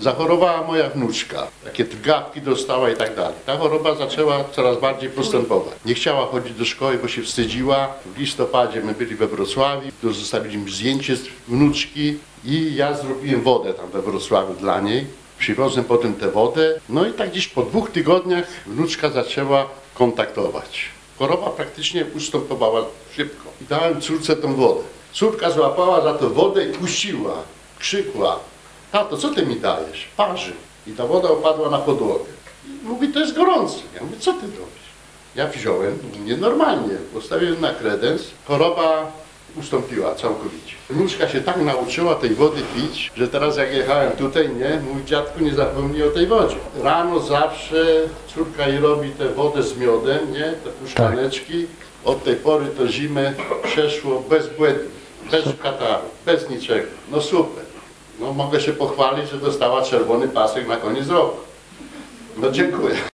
Zachorowała moja wnuczka, takie drgawki dostała i tak dalej. Ta choroba zaczęła coraz bardziej postępować. Nie chciała chodzić do szkoły, bo się wstydziła. W listopadzie my byli we Wrocławiu, zostawiliśmy zdjęcie z wnuczki i ja zrobiłem wodę tam we Wrocławiu dla niej. Przywiozłem potem tę wodę, no i tak gdzieś po 2 tygodniach wnuczka zaczęła kontaktować. Choroba praktycznie ustępowała szybko. I dałem córce tą wodę. Córka złapała za tę wodę i puściła. Krzykła: tato, co ty mi dajesz? Parzy. I ta woda opadła na podłogę. I mówi, to jest gorące. Ja mówię, co ty robisz? Ja wziąłem, nienormalnie, postawiłem na kredens. Choroba ustąpiła całkowicie. Wnuczka się tak nauczyła tej wody pić, że teraz jak jechałem tutaj, nie, mój dziadku nie zapomni o tej wodzie. Rano zawsze córka jej robi tę wodę z miodem, nie, te pół szklaneczki. Od tej pory to zimę przeszło bezbłędnie, bez kataru, bez niczego. No super. No mogę się pochwalić, że dostała czerwony pasek na koniec roku. No dziękuję.